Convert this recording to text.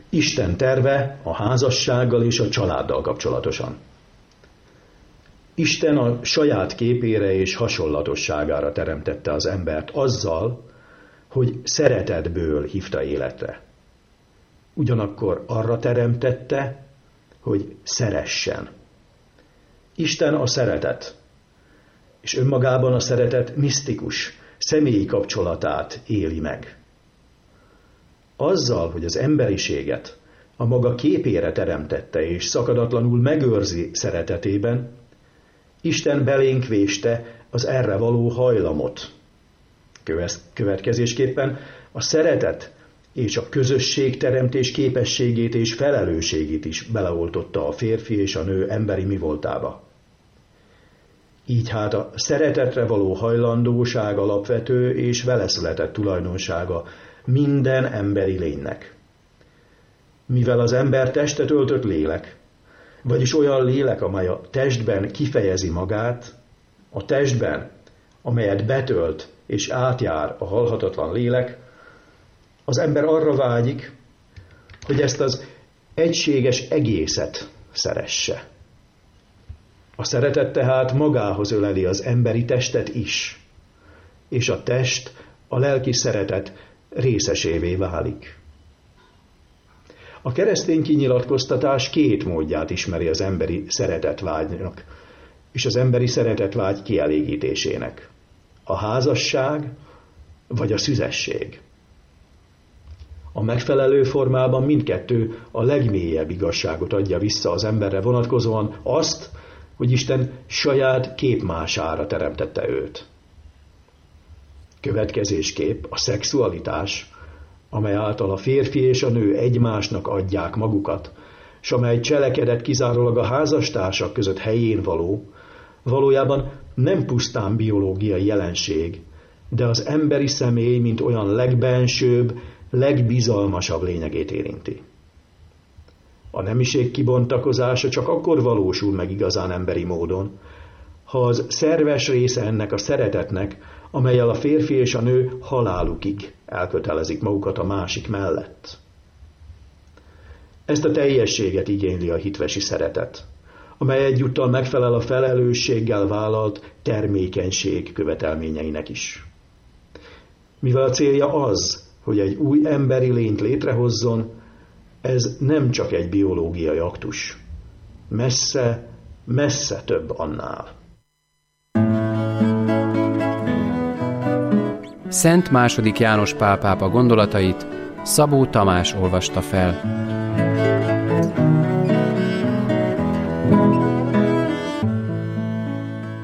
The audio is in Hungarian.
Isten terve a házassággal és a családdal kapcsolatosan. Isten a saját képére és hasonlatosságára teremtette az embert azzal, hogy szeretetből hívta életre. Ugyanakkor arra teremtette, hogy szeressen. Isten a szeretet, és önmagában a szeretet misztikus, személyi kapcsolatát éli meg. Azzal, hogy az emberiséget a maga képére teremtette és szakadatlanul megőrzi szeretetében, Isten belénk véste az erre való hajlamot. Következésképpen a szeretet és a közösség teremtés képességét és felelősségét is beleoltotta a férfi és a nő emberi mivoltába. Így hát a szeretetre való hajlandóság alapvető és veleszületett tulajdonsága minden emberi lénynek. Mivel az ember testet öltött lélek, vagyis olyan lélek, amely a testben kifejezi magát, a testben, amelyet betölt és átjár a halhatatlan lélek, az ember arra vágyik, hogy ezt az egységes egészet szeresse. A szeretet tehát magához öleli az emberi testet is, és a test a lelki szeretet részesévé válik. A keresztény kinyilatkoztatás két módját ismeri az emberi szeretetvágynak, és az emberi szeretetvágy kielégítésének. A házasság vagy a szüzesség. A megfelelő formában mindkettő a legmélyebb igazságot adja vissza az emberre vonatkozóan, azt, hogy Isten saját képmására teremtette őt. Következésképp a szexualitás, amely által a férfi és a nő egymásnak adják magukat, s amely cselekedet kizárólag a házastársak között helyén való, valójában nem pusztán biológiai jelenség, de az emberi személy, mint olyan legbensőbb, legbizalmasabb lényegét érinti. A nemiség kibontakozása csak akkor valósul meg igazán emberi módon, ha az szerves része ennek a szeretetnek, amellyel a férfi és a nő halálukig elkötelezik magukat a másik mellett. Ezt a teljességet igényli a hitvesi szeretet, amely egyúttal megfelel a felelősséggel vállalt termékenység követelményeinek is. Mivel a célja az, hogy egy új emberi lényt létrehozzon, ez nem csak egy biológiai aktus. Messze, messze több annál. Szent II. János Pál pápa gondolatait Szabó Tamás olvasta fel.